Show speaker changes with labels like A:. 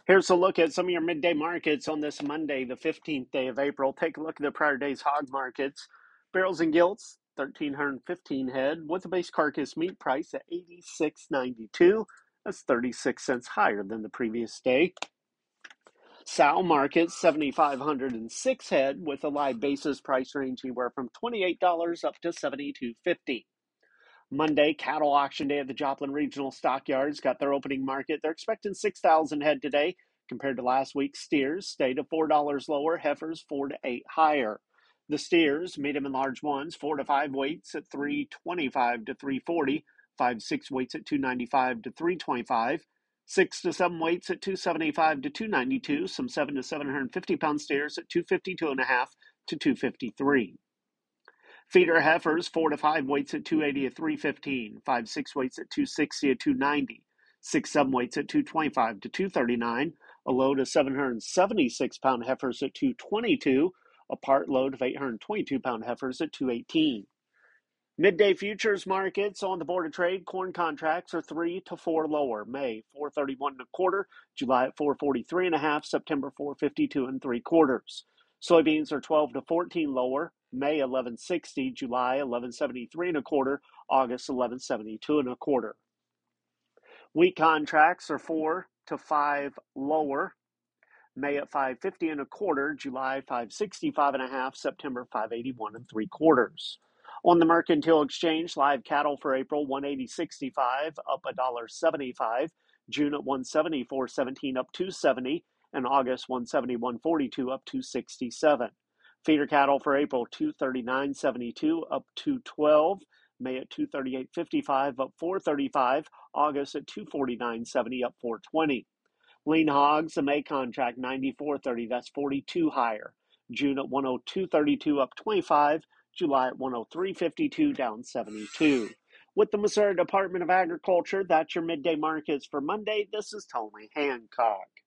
A: Here's a look at some of your midday markets on this Monday, the 15th day of April. Take a look at the prior day's hog markets. Barrels and gilts, 1,315 head, with a base carcass meat price at $86.92. That's 36 cents higher than the previous day. Sow market, 7,506 head, with a live basis price range anywhere from $28 up to $72.50. Monday, cattle auction day at the Joplin Regional Stockyards got their opening market. They're expecting 6,000 head today compared to last week's steers. Stayed at $4 lower, heifers 4 to 8 higher. The steers, medium and large ones, 4 to 5 weights at 325 to 340, 5-6 weights at 295 to 325, 6 to 7 weights at 275 to 292, some 7 to 750 pound steers at 252.5 to 253. Feeder heifers, 4 to 5 weights at 280 to 315, 5-6 weights at 260 to 290, 6-7 weights at 225 to 239, a load of 776 pound heifers at 222, a part load of 822 pound heifers at 218. Midday futures markets on the Board of Trade. Corn contracts are 3 to 4 lower. May 431 and a quarter, July at 443 and a half, September 452 and 3/4. Soybeans are 12 to 14 lower. May 1160, July 1173 and a quarter, August 1172 and a quarter. Wheat contracts are 4 to 5 lower. May at 550 and a quarter, July 565 and a half, September 581 and 3/4. On the Mercantile Exchange, live cattle for April 180.65 up $1.75, June at 174.17 up 270, and August 171.42 up 267. Feeder cattle for April 239.72 up 212, May at 238.55 up 435, August at 249.70 up 420. Lean hogs, the May contract 94.30, that's 42 higher. June at 102.32 up 25, July at 103.52 down 72. With the Missouri Department of Agriculture, that's your midday markets for Monday. This is Tony Hancock.